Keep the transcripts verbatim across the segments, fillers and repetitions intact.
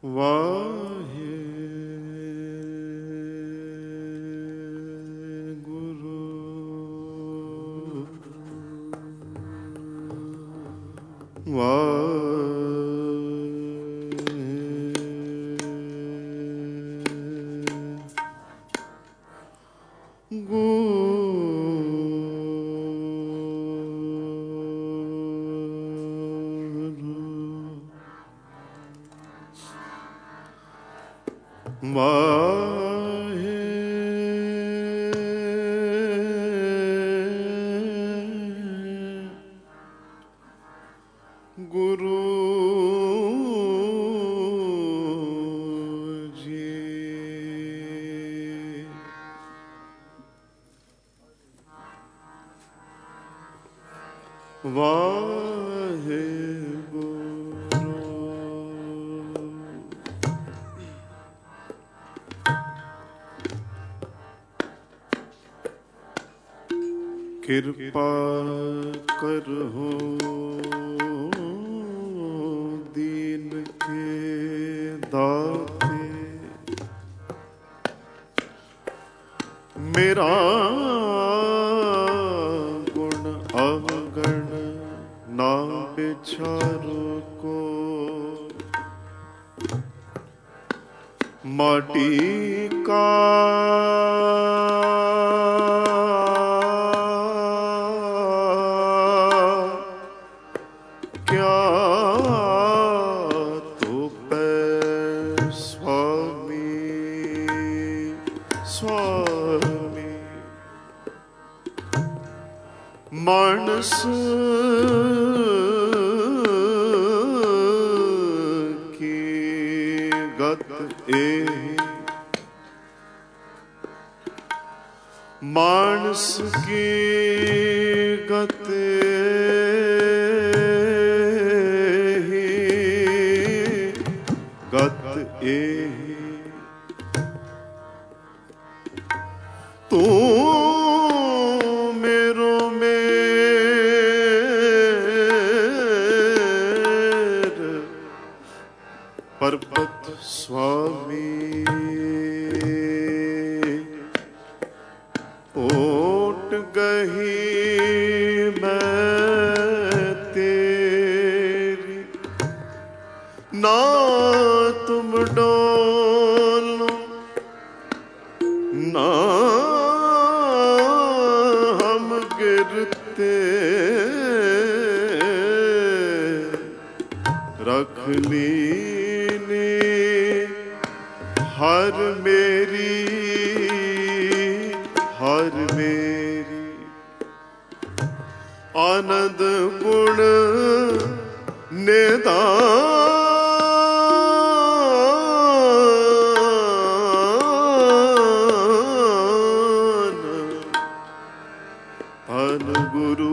ਕਿਰਪਾ ਕਰਹੁ ਦੀਨ ਕੇ ਦਾਤੇ, ਮੇਰਾ ਗੁਣ ਅਵਗਣ ਨਾ ਵਿਚਾਰੋ ਕੋ, ਮਾਟੀ ਕਾ ਮਾਨਸ ਕੀ ਗਤ ਏਹੀ, ਮਾਨਸ ਕੀ ਗਤ ਏਹੀ, ਗਤ ਏਹੀ। ਤੂੰ ਪਰਬਤ ਸੁਆਮੀ, ਓਟ ਗਹੀ ਮੈਂ ਤੇਰੀ, ਨਾ ਤੁਮ ਡੋਲੋ ਨਾ ਹਮ ਗਿਰਤੇ, ਰਖ ਲੀ ਹਰ ਮੇਰੀ, ਹਰ ਮੇਰੀ, ਆਨੰਦ ਗੁਣ ਨਿਧਾਨ, ਧੰਨ ਗੁਰੂ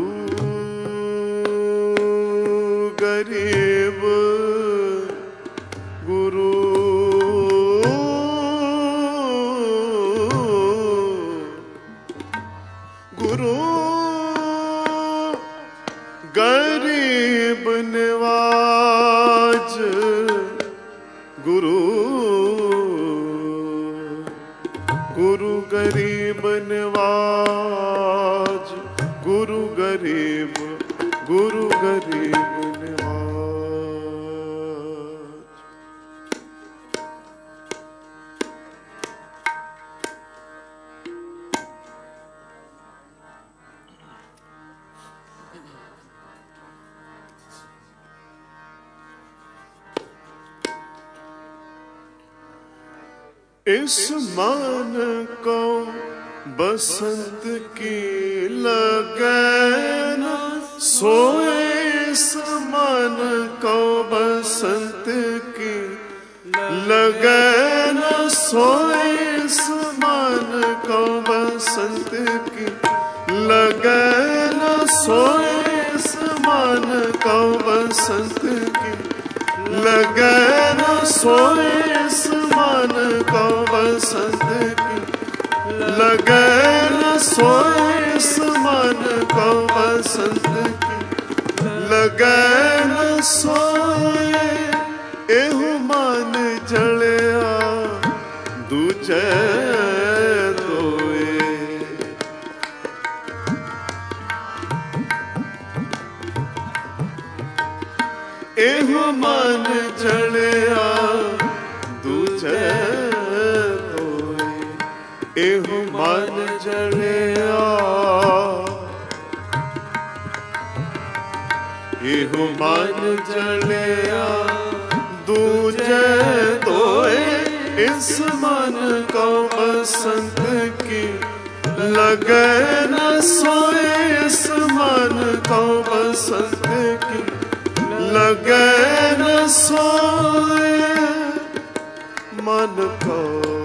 ਗਰੀਬ ਗੁਰੂ, ਗੁਰੂ ਗਰੀਬ ਨਿਵਾਜ, ਗੁਰੂ ਗੁਰੂ ਗਰੀਬ ਨਿਵਾਜ, ਗੁਰੂ ਗਰੀਬ, ਗੁਰੂ ਗਰੀਬ ਨਿਵਾਜ। इस मन को बसंत की लगन, सोए इस मन को बसंत की लगन, सोए इस मन को बसंत की लगन, सोए इस मन को बसंत की लगन, सोए इस मन को बसंत की लगन, सोए इस मन को बसंत की लगन, सोए एहु मन जलिया दूजे दोए। एहु मन जलिया दूजे दोए। एहु मन जलिया एहु मन जलिया दूजे दोए। इस मन को बसंत की लगे न सोए। इस मन को बसंत की लगे न सोए। मन को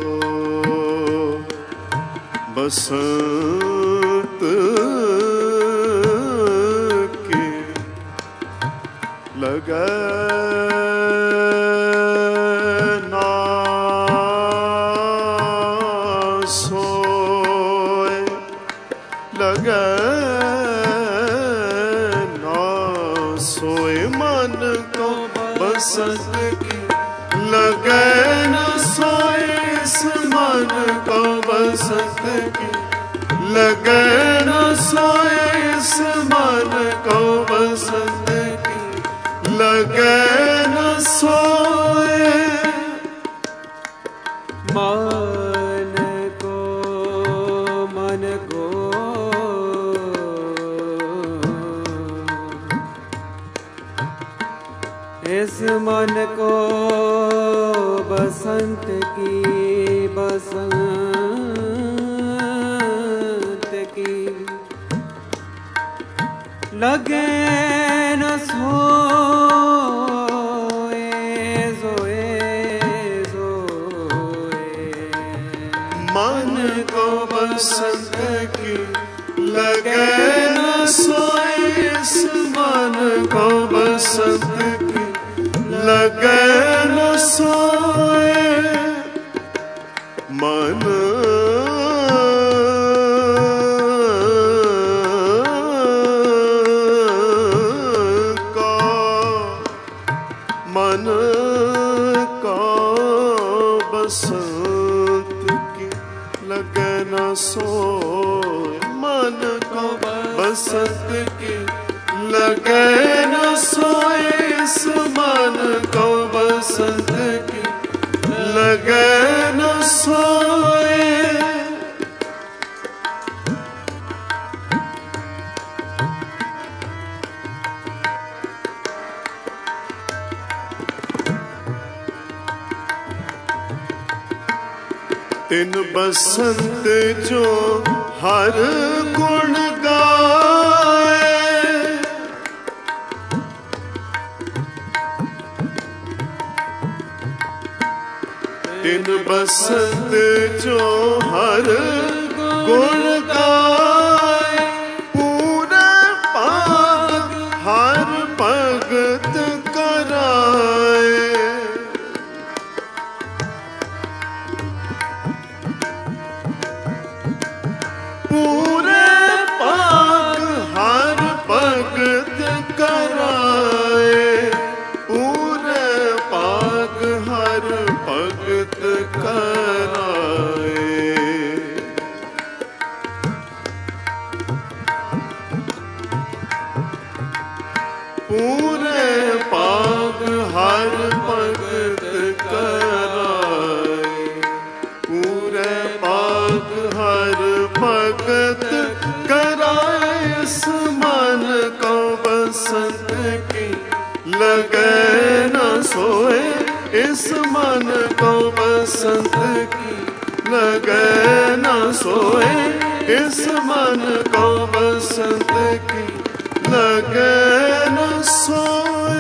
बसंत की लगे ना सोए। लगे ना सोए। मन को बसंत की लगे न सोए। इस मन को बसंत की लगे न सोए। इस मन को बसंत की लगे न सोए। मन को मन को इस मन को बसंत की बसंत की लगे न सोए। सोए सोए। मन को बसंत की लगे न सोए। इस मन को बसंत की लगे न सोए। मन का मन का बसंत की लगे न सोए। मन को बसंत की लगे न सोए। इस मन को बसंत की लगे न सोए। तिन बसंत जो हर गुण गाए। तिन बसंत जो हर गुण गाए। पूरा पाग हर भगत कराए। पूरे पाग हर भगत कराए। पूरे पाग हर भगत कराए। पूरे पाग हर भगत कराए। पूरे पाग हर भगत कराए। इस मन को बसंत की लगे न सोए। इस मन को बसंत की लगे न सोए। इस मन को बसंत की लगे न सोए।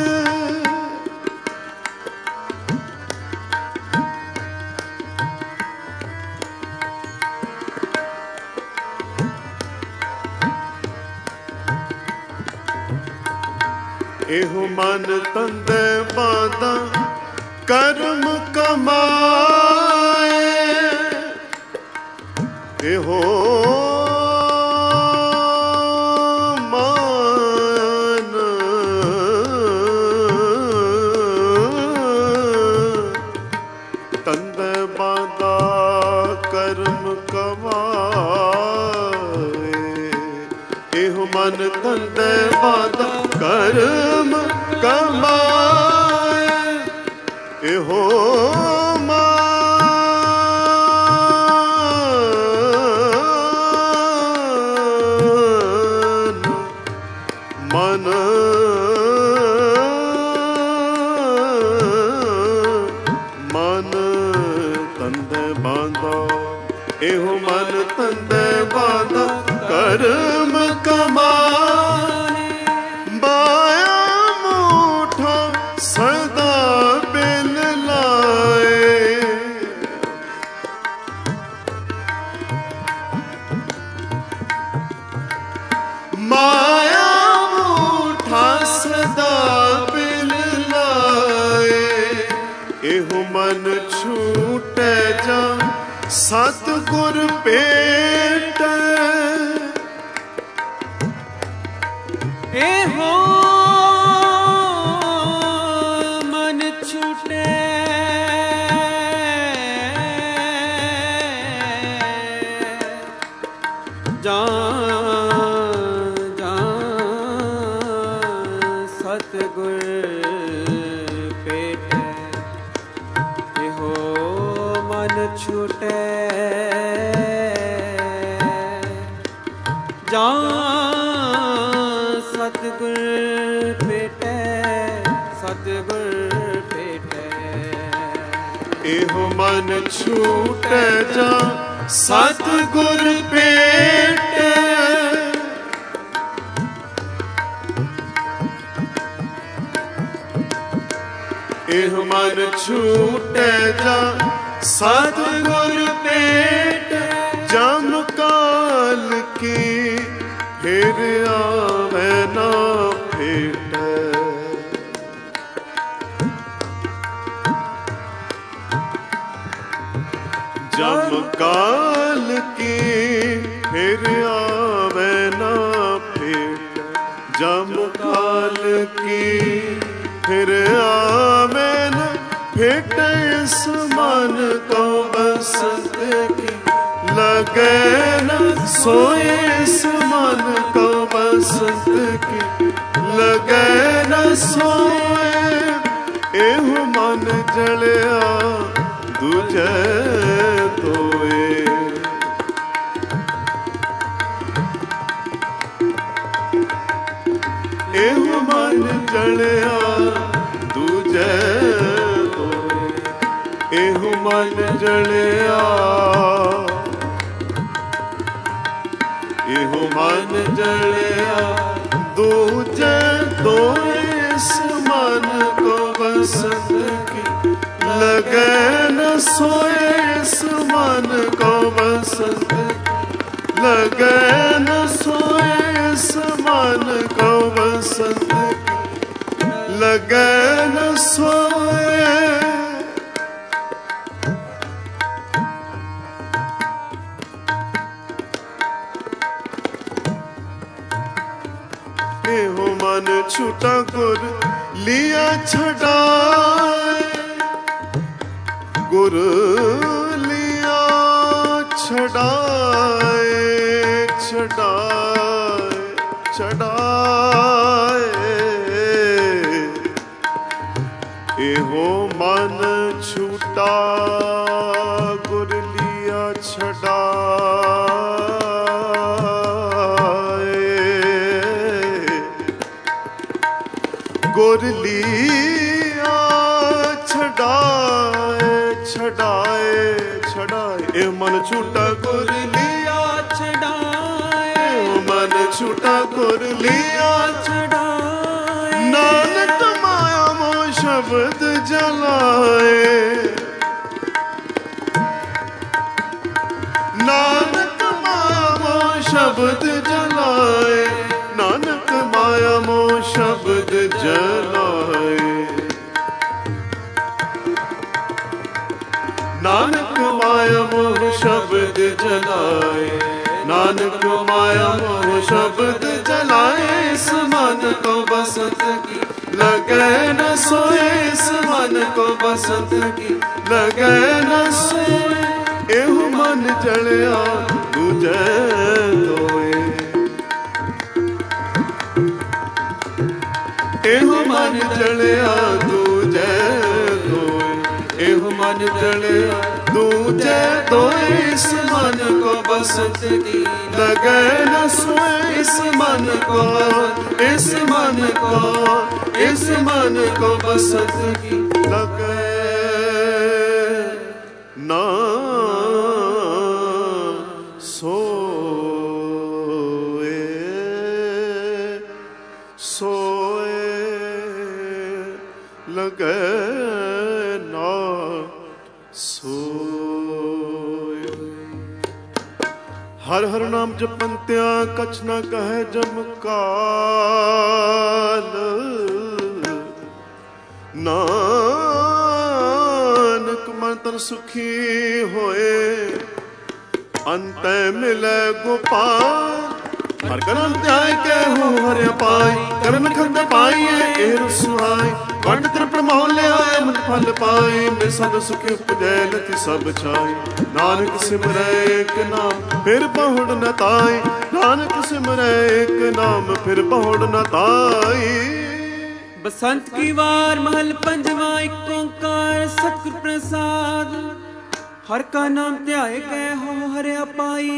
एहु मन तंदे बादा कर्म कमाए। एहो मन ਬਾਂਦਾ ਕਰਮ ਕਮਾਏ। ਇਹੋ ਮਨ ਤੰਦੇ ਬਾਂਦਾ ਕਰਮ ਕਮਾਏ। ਇਹੋ ਇਹੋ ਮਨ ਤੰਦੇ ਬਾਂਦਾ ਕਰਮ ਕਮਾਏ। ਬਾਇਆ ਮੂਠਾ ਸਦਾ ਬਿਲ ਲਾਏ। ਮਾਇਆ ਮੂਠਾ ਸਦਾ ਬਿਲ ਲਾਏ। ਇਹੋ ਮਨ ਛੂਟੇ ਜਾ ਸਤਿਗੁਰ ਭੇਟੈ। ਇਹੋ ਮਨ ਛੁਟੇ ਜਾਂ ਜਾਂ ਸਤਿਗੁਰ ਭੇਟੈ। ਇਹੋ ਮਨ ਛੁਟੇ ਜਾਂ ਸਤਿਗੁਰ ਭੇਟੈ। ਸਤਿਗੁਰ ਭੇਟੈ। ਇਹੋ ਮਨ ਛੂਟੈ ਜਾਂ ਸਤਿਗੁਰ ਭੇਟੈ। ਇਹੋ ਮਨ ਛੂਟੈ ਜਾਂ ਸਤਿਗੁਰ ਭੇਟੈ। ਜਮ ਕਾਲ ਕੀ ਫਿਰ ਆਵੇ ਨਾ ਭੇਟੈ। ਜਮ ਕਾਲ ਕੀ ਫਿਰ ਆਵੇ ਨਾ ਭੇਟੈ। ਜਮ ਕਾਲ ਕੀ ਫਿਰ ਆਵੇ ਨਾ ਭੇਟੈ। ਇਸ ਮਨ ਕੋ ਬਸੰਤ ਕੀ ਲਗੇ ਨ ਸੋਏ। ਇਸ ਮਨ ਕੋ ਬਸੰਤ ਕੀ ਲਗੇ ਨ ਸੋਏ। ਇਹੋ ਮਨ ਜਲਿਆ ਦੂਜੇ ਤੋਏ। ਇਹੋ ਮਨ ਜਲਿਆ ਦੂਜੇ ਤੋਏ। ਇਹੋ ਮਨ ਜਲਿਆ ਇਹੋ ਮਨ ਜਲਿਆ ਦੂਜੇ ਤੋਏ। ਇਸ ਮਨ ਕੋ ਬਸੰਤ ਕੀ ਲਗੇ ਨ ਸੋਏ। ਇਸ ਮਨ ਕੋ ਬਸੰਤ ਲਗੇ ਨ ਸੋਏ। ਇਸ ਮਨ ਕੋ ਬਸੰਤ ਲਗੇ ਨ ਸੋਏ। ਇਹੋ ਮਨ ਛੂਟਾ ਗੁਰ ਲਿਆ ਛਡਾਏ। ਗੁਰ ਲਿਆ ਛਡਾਏ। ਛਡਾਏ ਛਡਾਏ। ਇਹੋ ਮਨ ਛੂਟਾ ਗੁਰ ਲਿਆ ਛਡਾਏ। ਗੁਰ ਲਿਆ ਛਡਾਏ। ਛਡਾਏ ਛਡਾਏ। ਇਹ ਮਨ ਛੂਟਾ ਗੁਰ ਲਿਆ ਛਡਾਏ। ਇਹ ਮਨ ਛੂਟਾ ਗੁਰ ਲਿਆ ਛਡਾਏ। ਨਾਨਕ ਮਾਇਆ ਮੋਹ ਸ਼ਬਦ ਜਲਾਏ। ਨਾਨਕ ਮਾਇਆ ਮੋਹ ਸ਼ਬਦ ਜਲਾਏ। ਨਾਨਕ ਮਾਇਆ ਮੋਹ ਸ਼ਬਦ ਜਲਾਏ। ਨਾਨਕ ਮਾਇਆ ਮੋਹ ਸ਼ਬਦ ਜਲਾਏ। ਨਾਨਕ ਮਾਇਆ ਮੋਹ ਸ਼ਬਦ ਜਲਾਏ। ਇਸ ਮਨ ਕੋ ਬਸੰਤ ਕੀ लगे न सोए इस मन को बसंत की, लगे न सोए एहु मन जलिया दूजे धोए, एहु मन जलिया दूजे धोए, एहु मन जलिया दूजे धोए। इस मन को बसंत की, लगे न सोए इस मन को, इस मन को, इस मन को बसंत की, लगे ना सोए, सोए लगे ना सोए। हर हर नाम जपंत्या कछ न कहे जम काल, नानक मन तन सुखी होए, अंत मिले गोपाल। हर करम त्याय के हो हर पाई, करम खंड पाइए एर सुहाई, वंड त्रिपण मोले आए मन फल पाई, मैं सब सुख उपजै लति सब छाई। नानक सिमरै एक नाम फिर बहुड़ न ताई, नानक सिमरै एक नाम फिर बहुड़ न ताई। बसंत की वार महल पंजवा एक ओंकार सतगुर प्रसाद, हर का नाम ध्याए कै हो हर पाई,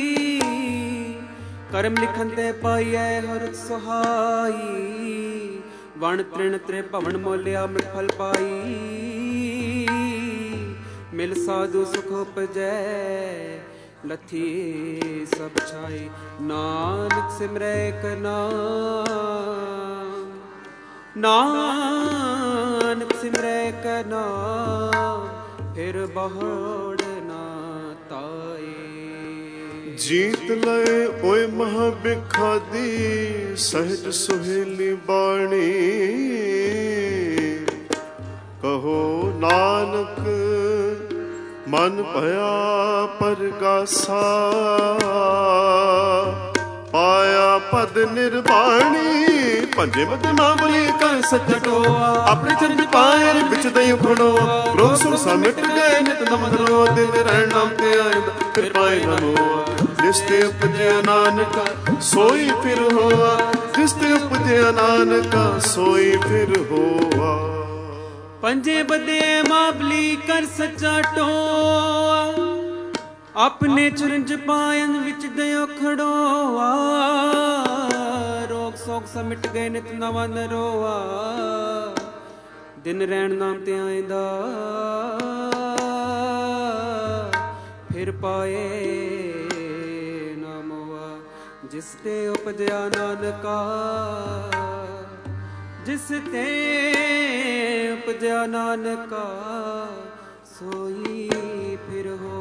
करम लिखन ते पाइए हर सुहाई, वण तृण त्रे भवन मोलिया मिठ फल पाई, मिल साधु सुख उपजै लथी सब छाई। नानक सिमरै एक नाम, नानक सिमरै एक नाम फिर बहुड़ ना ताए। जीत लए ओए महाबिखादी सहज सुहेली बाणी, कहो नानक मन भया परगासा, पाया पद निर्वाणी। पंजे बद मामली कर सच टोआ, अपने चंद पाए बिच दई खड़ोआ, रोग सुख समिट गए नित नम धरो, दिन रहन नाम ते आइंदा फिर पाए न होआ। जिसते उपजया नानका सोई फिर होआ, जिसते उपजया नानका सोई फिर होआ। पंजे बदे माबली कर सच्चा टोआ, अपने चुरंज पायन विच दयो खड़ोआ, रोग सोग समिट गए नित नवा नरोआ, दिन रहन नाम ते आइंदा फिर पाए जिसते उपजया नानका, जिसते उपजया नानका सोई फिर हो।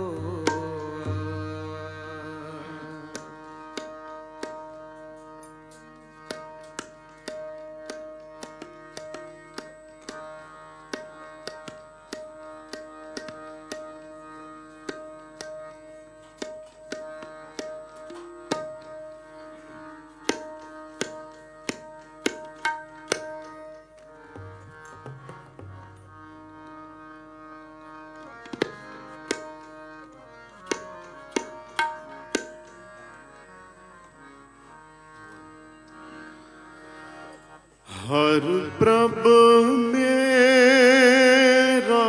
हर प्रभ मेरा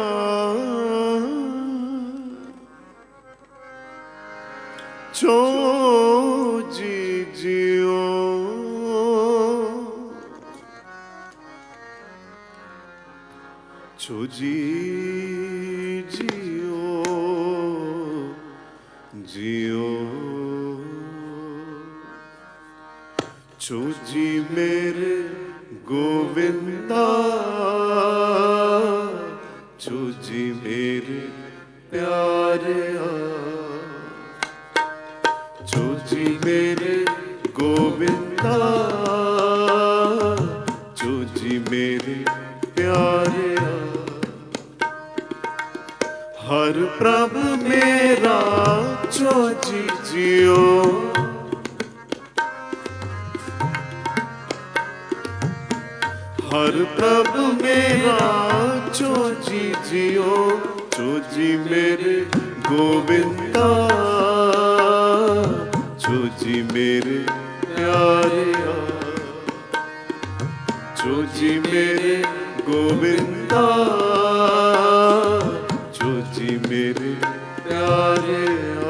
जो जी जियो, जो जी जियो जियो, जो जी मेरे गोविंदा, जो जी मेरे प्यारे, जो जी मेरे गोविंदा, जो जी मेरे प्यारे। हर प्रभ मेरा जो जी जियो, हर प्रभु मेरा चोजी जियो, चोजी मेरे गोविंदा, चोजी मेरे प्यारे, चोजी मेरे गोविंदा, चोजी मेरे प्यारे।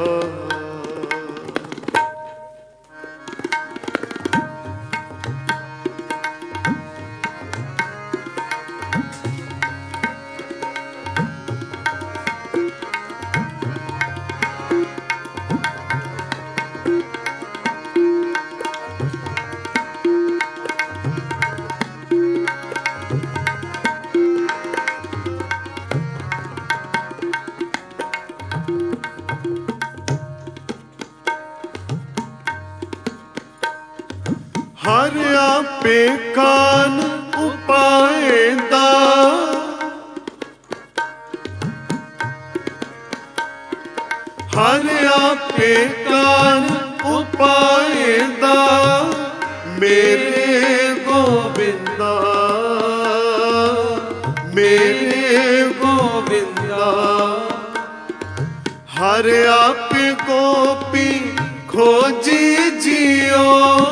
हर आपे कान उपाएंदा, हर आपे कान उपाएंदा, मेरे गोविंदा, मेरे गोविंदा। हर आपे गोपी खोजी जियो,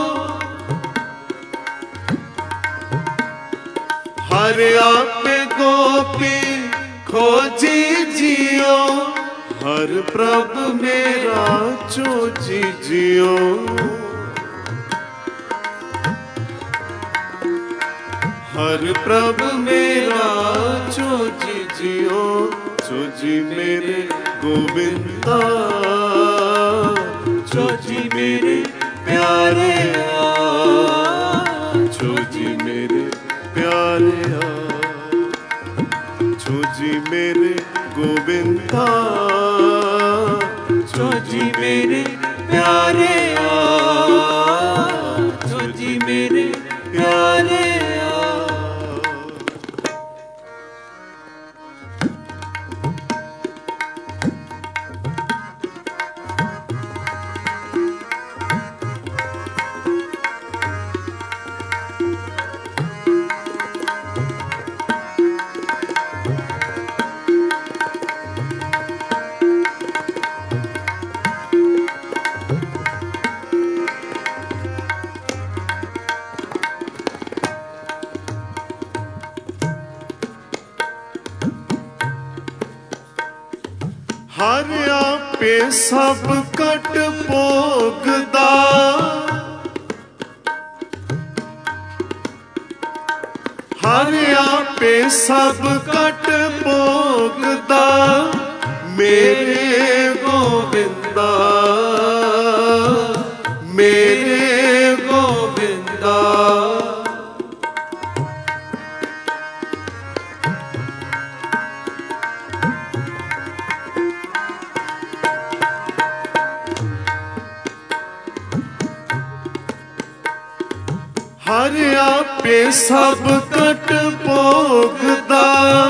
हर आपे गोपी खोजी जियो, हर प्रभु मेरा चोजी जियो। हर प्रभु मेरा चोजी जियो, चोजी मेरे गोविंदा, चोजी मेरे प्यारे, चोजी मेरे प्यारे, चोजी मेरे गोविंदा, चोजी मेरे प्यारे, चोजी मेरे प्यारे। हर आपे सब कट भोगदा, हर आपे सब कट भोगदा, मेरे गोविंदा, मेरे गोविंदा। हर आपे सब कट भोगदा,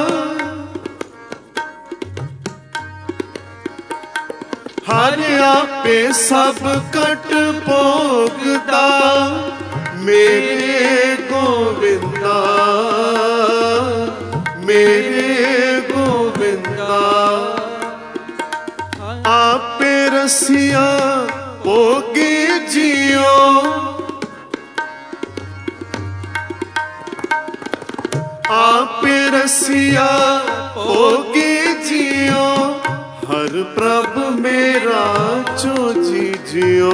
हर आपे सब कट भोगदा, मेरे गोविंदा, मेरे गोविंदा। आपे रसिया भोगे जियो, आपे रसिया भोगे जियो, हर प्रभु मेरा चोजी जियो।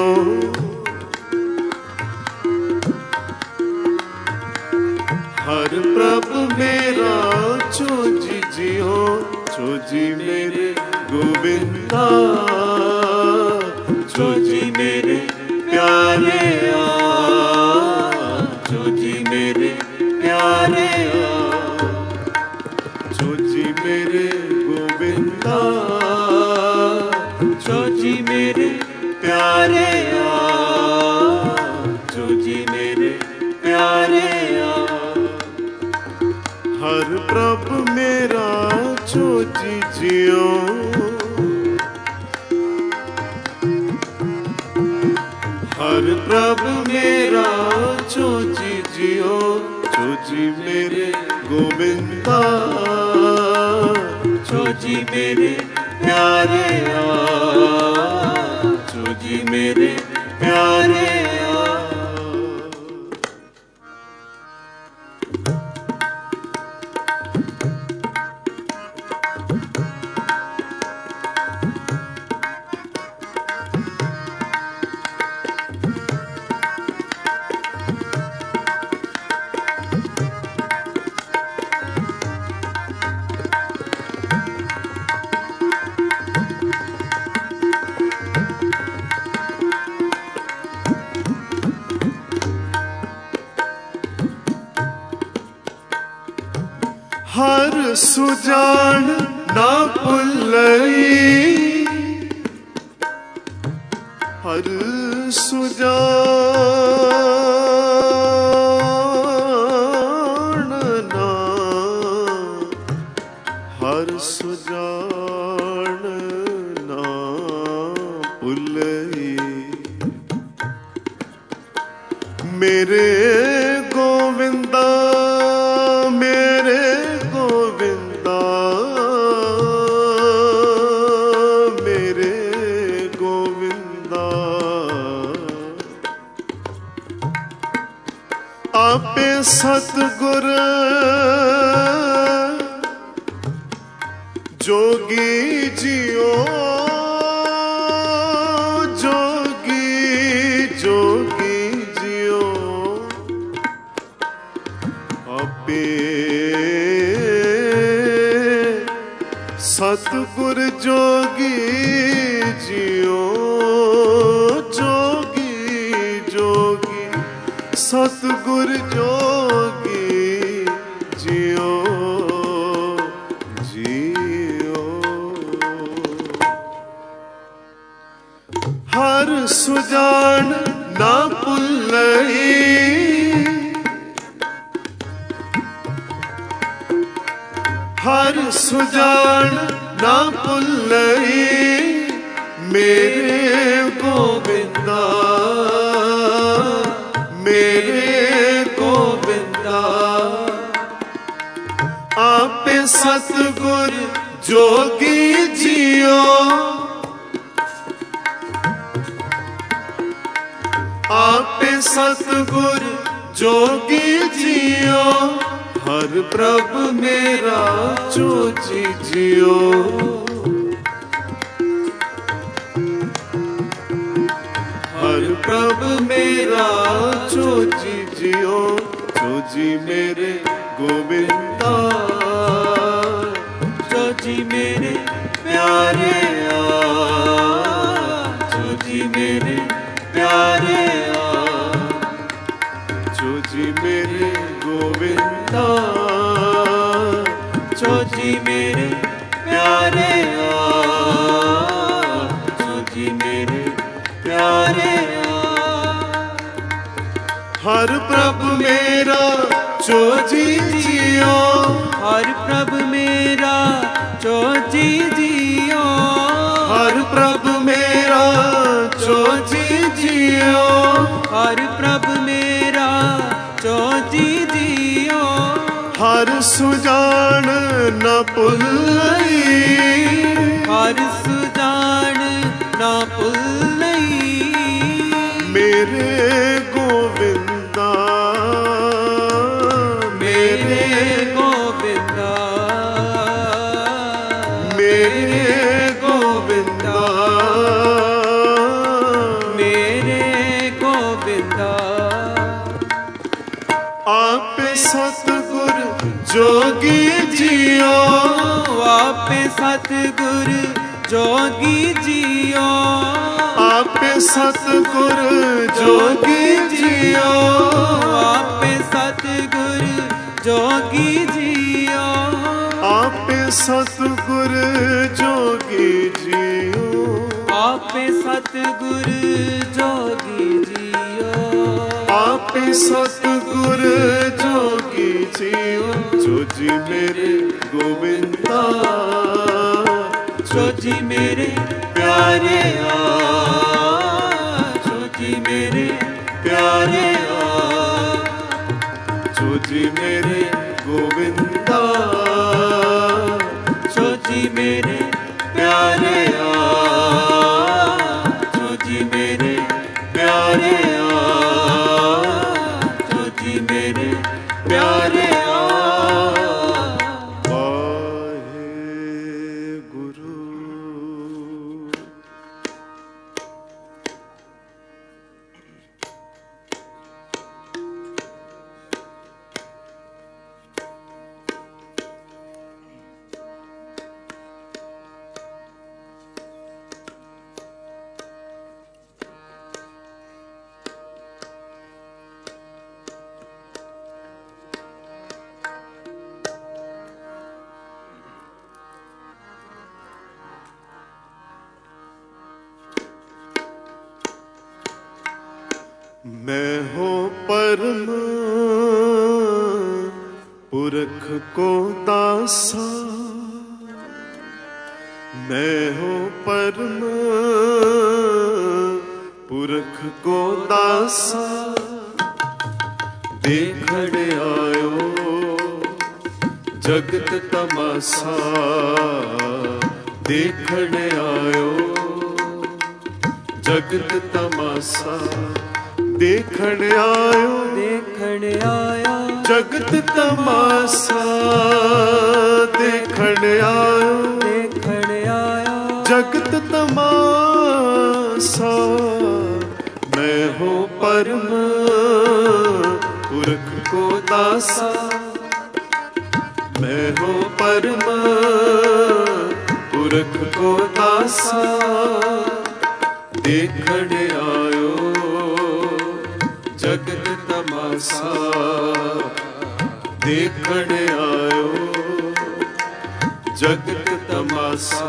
हर प्रभु मेरा चोजी जियो, चोजी मेरे गोविंदा, चोजी मेरे प्यारे, चोजी मेरे प्यारे, चोजी मेरे गोविंदा, चोजी मेरे प्यारे, चोजी मेरे प्यारे। हर प्रभु मेरा चोजी जियो, हर प्रभु मेरा चोजी जियो, जी मेरे गोविंदा, जो जी मेरे प्यारे आ, जो जी मेरे प्यारे आ। हर सुजान ना भुलई, हर सुजान ना, हर सुजान ना भुलई। मेरे गोविंदा मेरे गोविंदा मेरे गोविंदा, आपे सतगुर जोगी जियो, जोगी जोगी जियो, आपे सतगुर जोगी जियो, जोगी जोगी सतगुर जोगी जियो जियो। हर सुजान ना भुलई, हर सुजान ना भुलई। मेरे गोविंदा मेरे गोविंदा, आपे सतगुर जोगी जियो, आपे सतगुर जोगी जियो। हर प्रभ मेरा जोजी जियो, हर प्रभ मेरा जोजी जियो, जोजी मेरे गोविंदा, जोजी मेरे प्यारे आ, जोजी मेरे प्यारे आ, जोजी मेरे गोविंदा, जोजी मेरे प्यारे आ, जोजी मेरे प्यारे आ। हर प्रभु मेरा जोजी जियो, हर प्रभु मेरा जोजी जियो, हर प्रभु मेरा जोजी जियो, हर प्रभु मेरा जोजी जियो। हर सुजान न भुलई, हर सुजान ना भुलई। मेरे गोविंदा मेरे गोविंदा मेरे गोविंदा मेरे गोविंदा। आप सतगुर जोगी जियो, आप सतगुर जोगी जियो, आप सतगुर जोगी जियो, आप सतगुर जोगी जियो, आप सतगुर जोगी जियो, आप सतगुर जोगी जियो, आप सतगुर जोगी जियो। जोजी मेरे गोविंदा, जोजी मेरे प्यारे आ, जोजी मेरे प्यारे आ, जी मेरे गोविंदा, जो जी मेरे प्यारे आ, जो जी मेरे प्यारे आ, जो जी मेरे प्यारे आ। वाहेगुरु। मैं हो परम पुरख को दासा, मैं हो परम पुरख को दासा, देखण आयो जगत तमासा, देखण आयो जगत तमासा, देखण आयो देखण आया जगत तमासा, देखण आयो देखण आया जगत तमासा। मैं हो परम पुरख को दासा, मैं हो परम पुरख को दासा, देखण आयो जगत तमासा, देखण आयो जगत तमासा।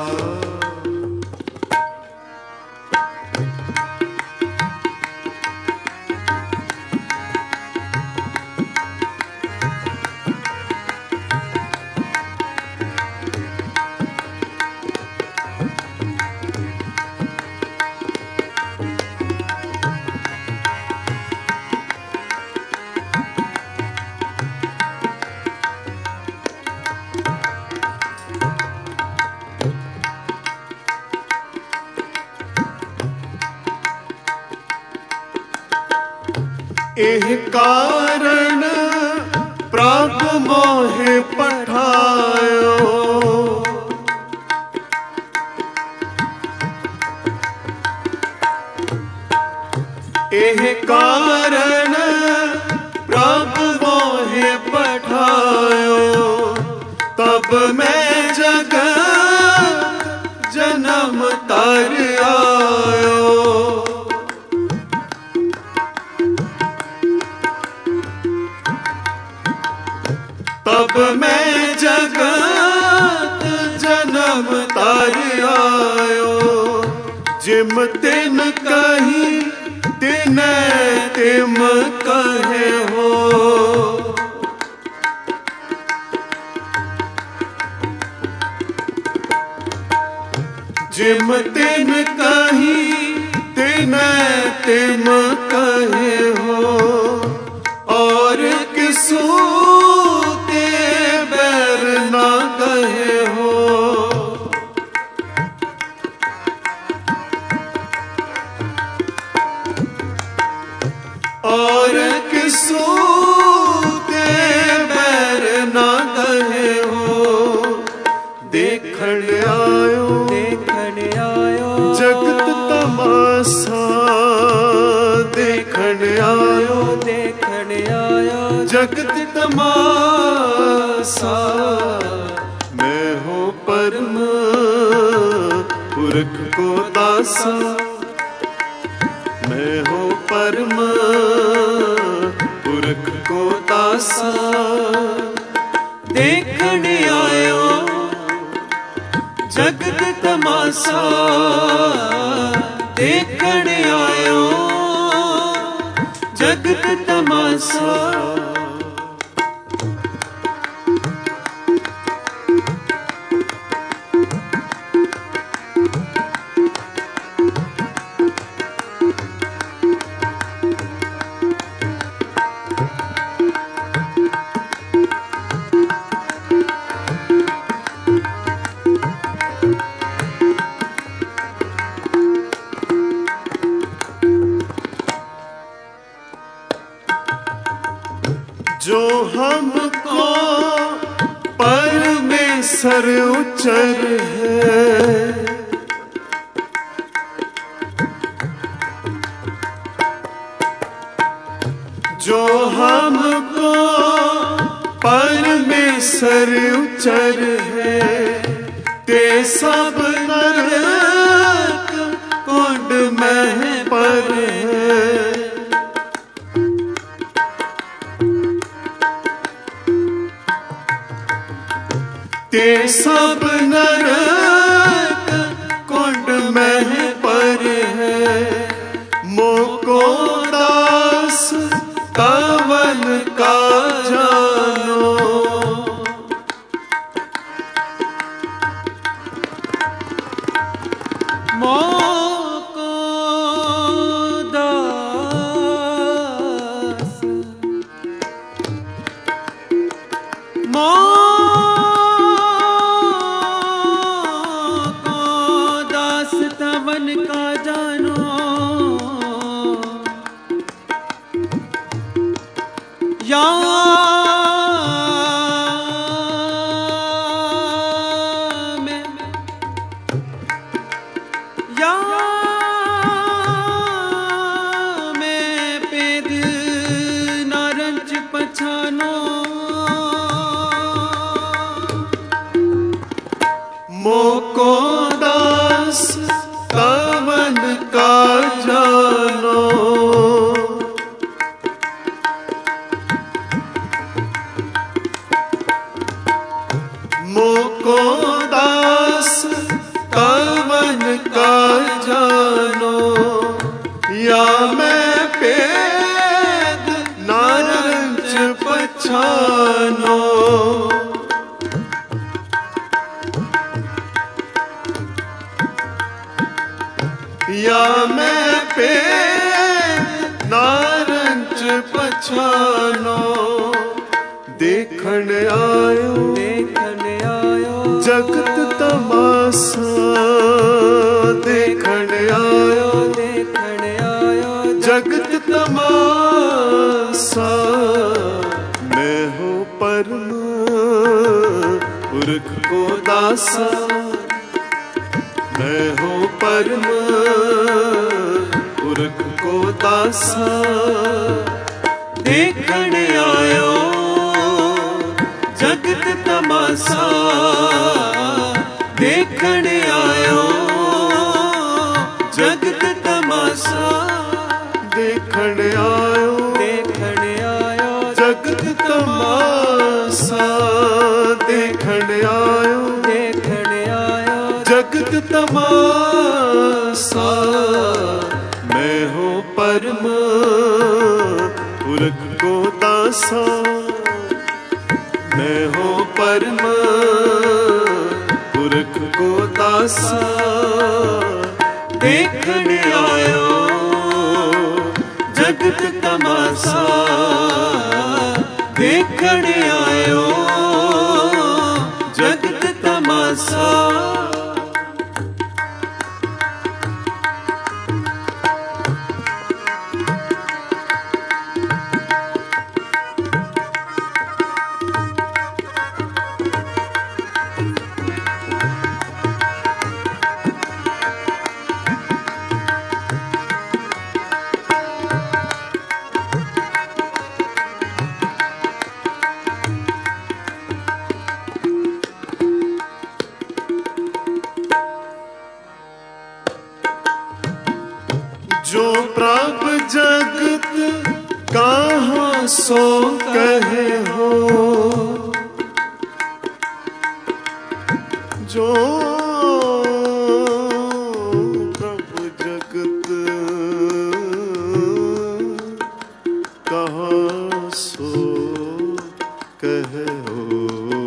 एह कारण प्रभ मोहे पठायो, एह कारण प्रभ मोहे पठायो, तब मैं जग जन्म तर आयो। तब मैं जगत जन्म तर आयो, जिम तिन कही तिन तिम कहे हो, जिम तिन कही तिन तिम कहे हो, और किसू ते बैर ना कहे हो। और किसू ते बैर ना कहे हो, देखण आयो देखण आयो जगत तमासा, देखण आयो देखण आया जगत तमासा। मैं हो परम पुरख को दासा, मैं हो परम पुरख को दासा, देखण आयो जगत तमासा, देखण आयो जगत तमासा। हमको परमेश्वर उच्चर है, जो हमको परमेश्वर उच्चर है, ते सब नरक कुंड में पर है। ते सब नरक कुंड में पर है, मोको दास कवन का जानो। मोको दास मोको दास तवन का जानो। या में या में पेद नारंच पछानो। मोको दास कवन का जानो। मोको दास कवन का जानो, या मैं पेद नारंच पछानो। या मैं पेद नारंच पछानो। देखण आयो देखण आयो जगत तमाशा, देखण आयो देखण आयो जगत तमाशा। मैं हूँ परम पुरख को दासा, मैं हूँ परम पुरख को दासा। देखण आयो जगत तमाशा, देखण आयो जगत तमाशा। देखण आयो देखण आयो जगत तमाशा, देखण आयो देखण आयो जगत तमाशा। मैं हूँ परम पुरख को दासा, मैं हूँ परम पुरख को दासा। देखण आयो जगत तमाशा, देखण आयो जगत तमाशा। जो प्रभ जगत कहाँ सो कहे हो, जो प्रभ जगत कहाँ सो कहे हो,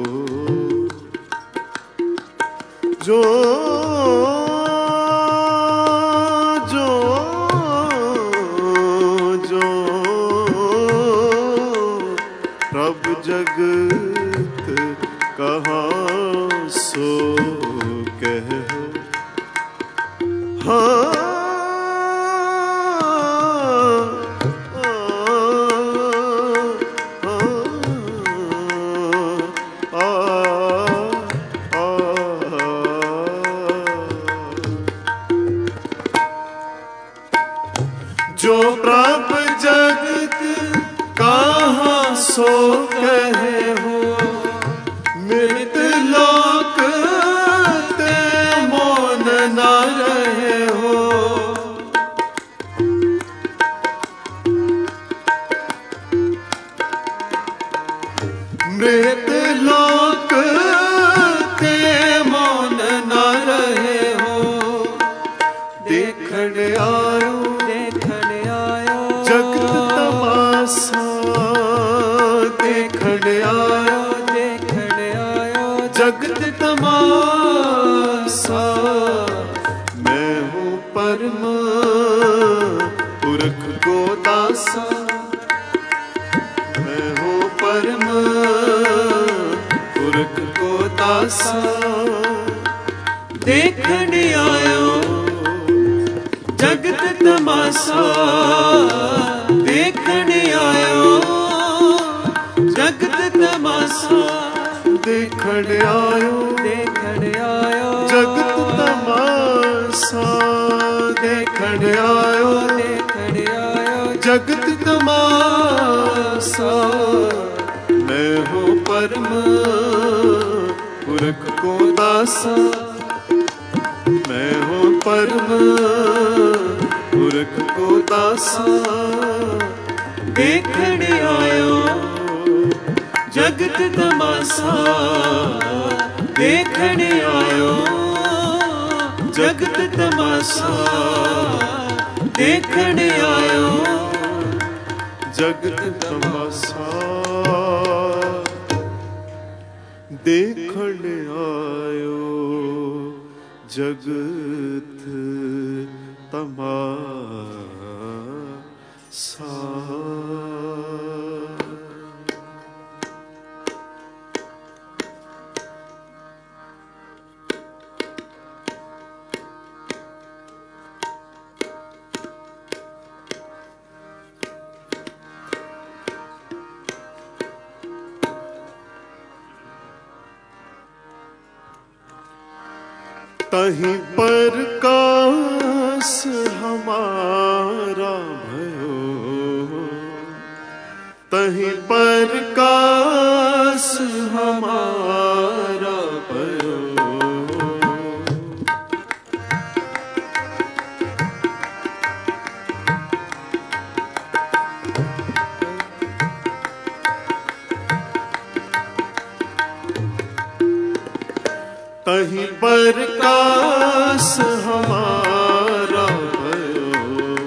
जो जगत कहाँ सो कहो। हाँ हाँ हाँ जो प्राप्त जगत कहाँ सो कहे हो, मृत लोक ते मौन न रहे हो। मृत लोक ते मौन न रहे हो। देखण आयो देखण आयो जगत तमाशा, देखण आयो देखण आयो जगत तमाशा। मैं हूँ परम पुरख को दासा, मैं हूँ परम पुरख को दासा। देखण आयो जगत तमाशा, देखण आयो जगत तमाशा। देखण आयो देखण आयो जगत तमाशा, देखण आयो देखण आयो जगत तमाशा। मैं हूँ परम पुरख को दासा, मैं हूँ परम पुरख को दासा। देखण आयो जगत तमाशा, देखण आयो जगत तमाशा। देखण आयो जगत तमाशा, देखण आयो जगत तमाशा। तहीं प्रकाश हमारा भयो, तहीं प्रकाश हमारा भयो। तहीं प्रकाश हमारा भयो।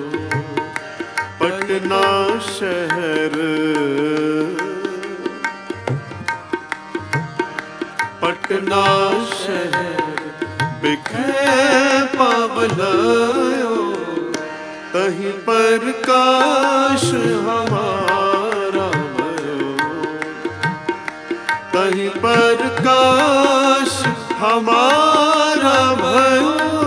पटना शहर पटना शहर बिखे पावलायो। तहीं प्रकाश हमारा भयो। तहीं प्रकाश हमारा भयो।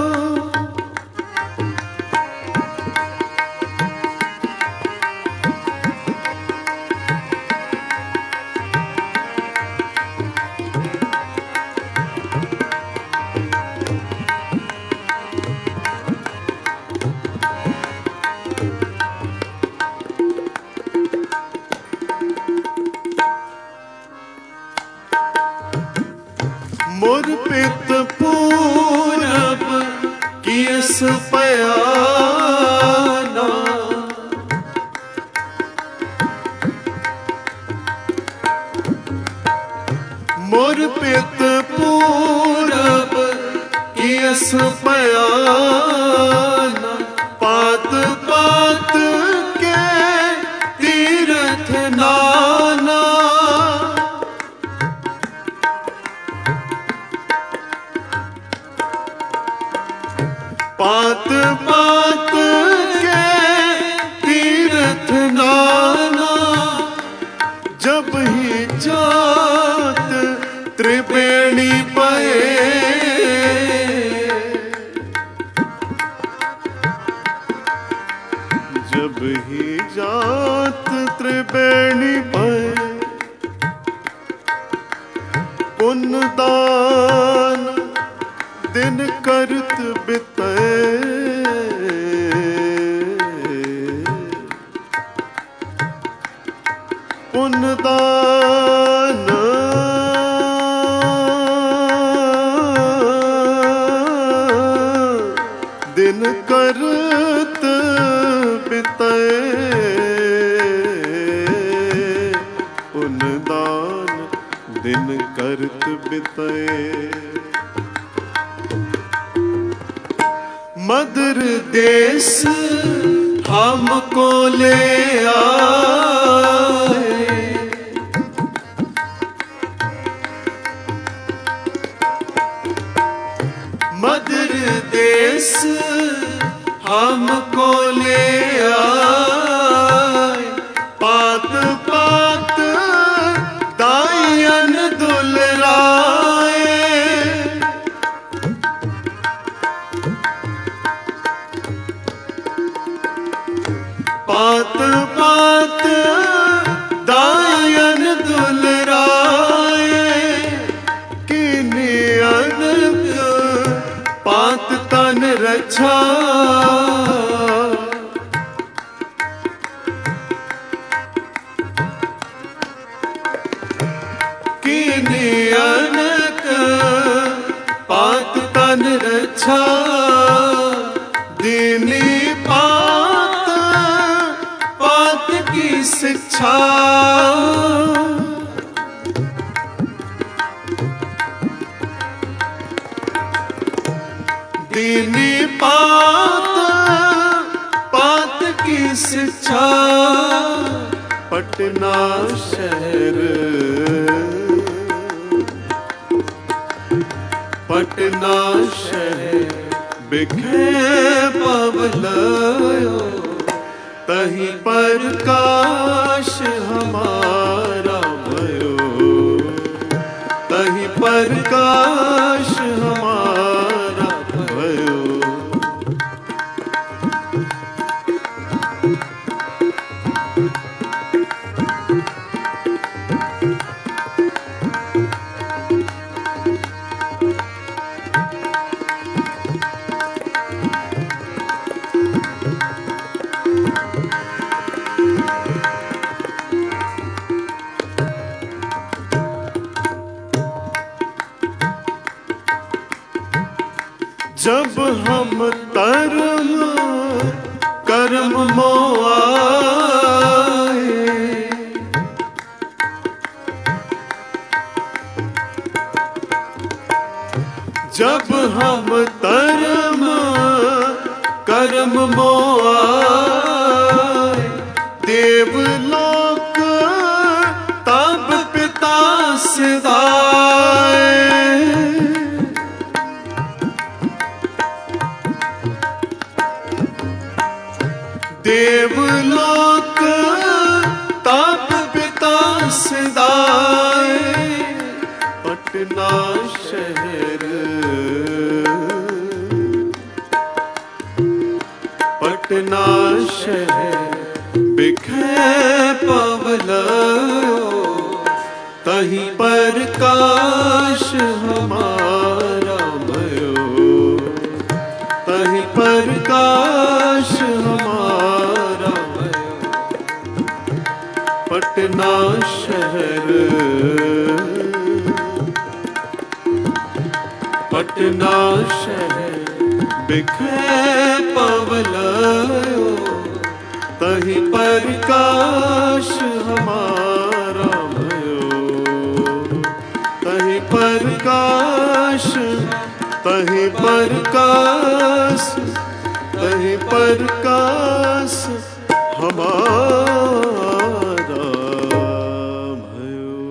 मोर पित पूरब किस पयाना। मोर पित पूरब किस पयाना। पात पात के तीर्थ नाना। पात पात के तीर्थ नाना। जब ही जात त्रिवेणी पए। जब ही जात त्रिवेणी पए। पुण्य दान दिन करत बितए। करत बितए पुन दान दिन करत बितए मदर देश हमको ले आए मदर देश हमको ले आए पात पात दायन दुलराए पात पात दायन दुलराए किने अनक पात तन रक्षा किने अनक पात तन रक्षा दीनी पात पात की शिक्षा दीनी पात पात की शिक्षा पटना शहर पटना शहर बिखे पवलयो तहीं प्रकाश हमारा भयो तहीं प्रकाश हमारा भयो जब हम तरम कर्म मोआए जब हम तरम कर्म मोआए देवलोक तब पिता सिधाए देवलोक तब पिता सिधाए पटना शहर पटना शहर बिखे पवलयो तहीं प्रकाश हमारा भयो तहीं प्रकाश हमारा भयो पटना शहर पटना शहर बिखे पवलयो तहीं प्रकाश हमारा भयो तहीं प्रकाश तहीं प्रकाश तहीं प्रकाश हमारा भयो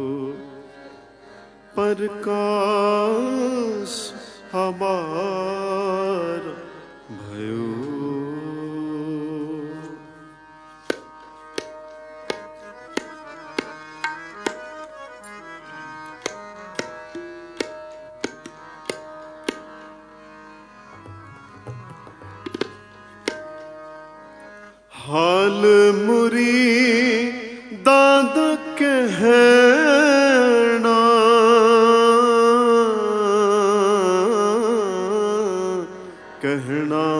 प्रकाश हमारा भयो हाल मुरी दाद कहना कहना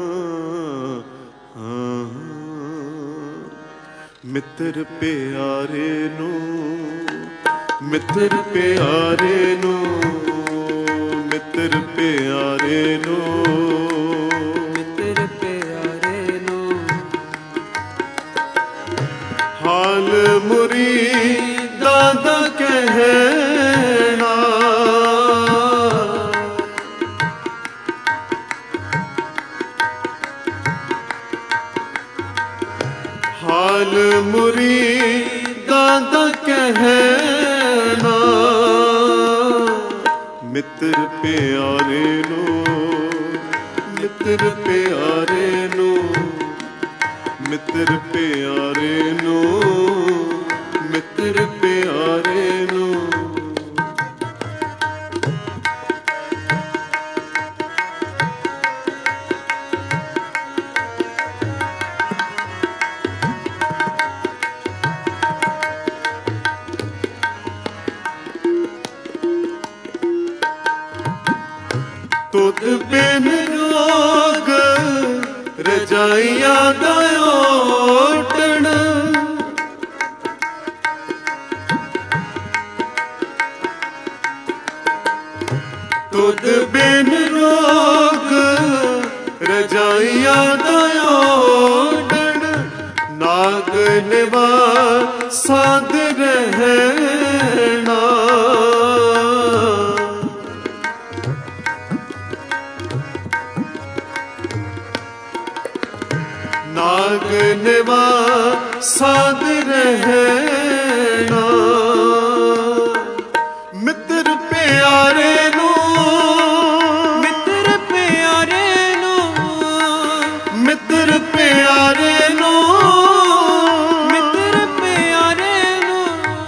मित्र प्यारे नो मित्र प्यारे नो मित्र प्यारे नो मित्र हाल मुरीदां दा कहना मित्र प्यारे नो मित्र प्यारे नो मित्र प्यारे नो मित्र प्यारे नो तुद बिन रोग रजाइया दा ओटण तुद बिन रोग रजाइया दा ओटण नाग निवा साध रहना नाग निवा साध रहना मित्र प्यारे नो मित्र प्यारे नो मित्र प्यारे नो मित्र प्यारे नो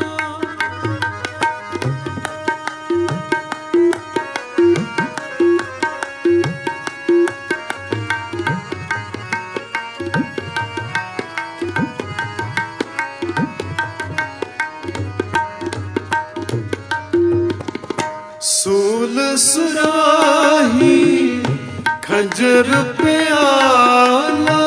सूल सुराही खंजर प्याला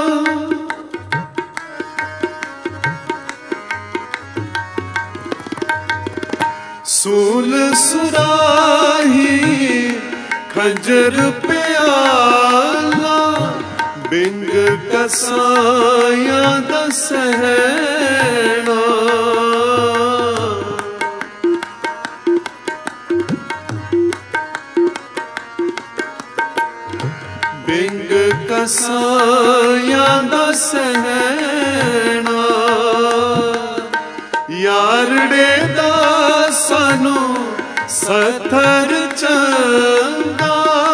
सूल सुराही खंजर प्याला बिंग कसाया दा सहना बिंग कसाया दा सहना यारड़े दा सानू सथर चंगा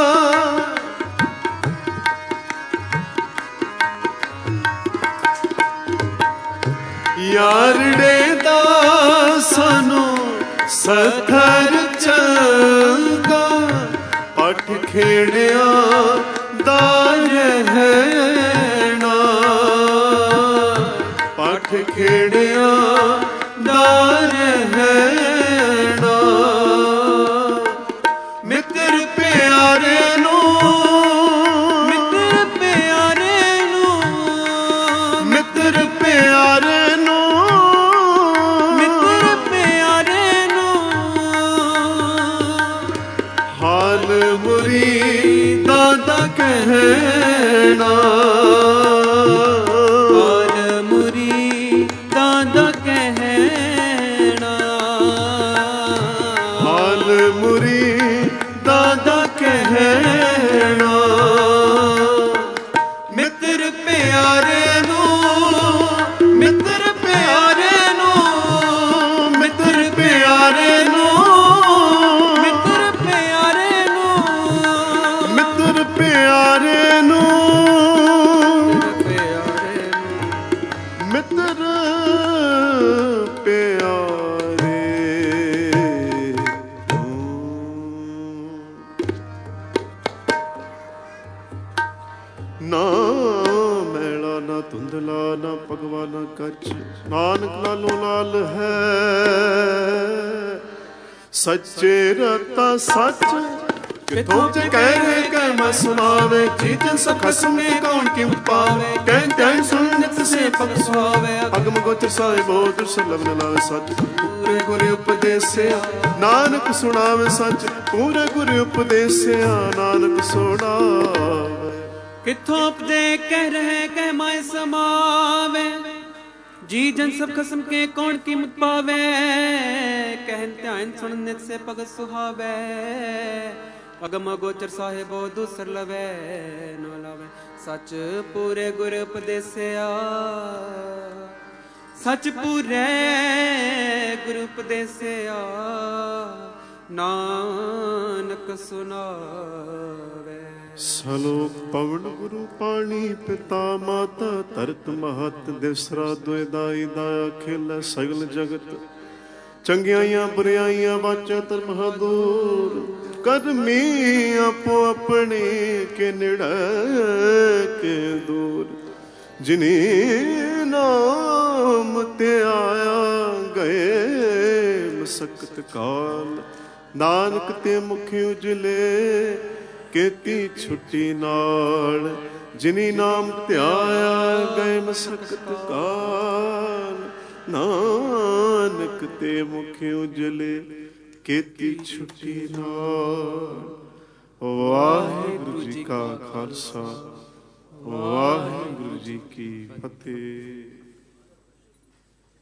यारड़े दा सानू सथर चंगा पठ खेड़िया दा रहना पठ खेड़िया दा रहना मित्र प्यारे नो मित्र प्यारे नो मित्र प्यारे नो मित्र प्यारे नो हाल मुरीदां दा कहना हाल मुरीदां दा कहना हाल मुरीदां दा कहना मित्र प्यारे नो मित्र प्यारे नो मित्र प्यारे नो मित्र प्यारे नो मित्र प्यारे नो प्यारे मित्र प्यारे ना मैला ना धुंधला ना पगवा ना कच नानक लालो लाल है सच्चे रता सच किथों च कह रहे कह मैं सुनावे जीतन सखसमे कौन किम पावे कह तैन सुन नित से पग सुहावे अगम गोचर साहिबो दुर्लभ न लावे सच पूरे गुरु उपदेसिया नानक सुनावे सच पूरे गुरु उपदेसिया नानक सुनावे किथों उपदे कह रहे कह माय समावे जी जन सब खसम के कौन कीमत पावे कहन ध्यान सुन नित से पग सुहावे अगम गोचर साहिबो दूसर लवे न लावे ਸਚ ਪੂਰੇ ਗੁਰ ਉਪਦੇਸਿਆ, ਸਚ ਪੂਰੇ ਗੁਰ ਉਪਦੇਸਿਆ, ਨਾਨਕ ਸੁਨਾਵੇ। ਸਲੋਕ ਪਵਨ ਗੁਰੂ ਪਾਣੀ ਪਿਤਾ ਮਾਤਾ ਧਰਤ ਮਹਤ ਦਿਵਸਰਾ ਦੁਇਦਾਈ ਦਾਇਆ ਖੇਲ ਸਗਲ ਜਗਤ ਚੰਗਿਆਈਆਂ ਬੁਰਿਆਈਆਂ ਵਾਚਾ ਧਰਮ ਹਦੂਰ ਕਰਮੀ ਆਪੋ ਆਪਣੇ ਕੇ ਨੇੜੇ ਕੇ ਦੂਰ ਜਿਨੀ ਨਾਮ ਤੇ ਆਇਆ ਗਏ ਮਸਕਤ ਕਾਲ ਨਾਨਕ ਤੇ ਮੁਖ ਉਜਲੇ ਕੀਤੀ ਛੁੱਟੀ ਨਾਲ ਜਿਨੀ ਨਾਮ ਧਿਆਇਆ ਗਏ ਮਸਕਤ ਕਾਲ ਨਾਨਕ ਤੇ ਮੁਖ ਉਜਲੇ ਕੀਤੀ ਛੁੱਟੀ ਨਾਲ। ਵਾਹਿਗੁਰੂ ਜੀ ਕਾ ਖਾਲਸਾ ਵਾਹਿਗੁਰੂ ਜੀ ਕੀ ਫਤਿਹ।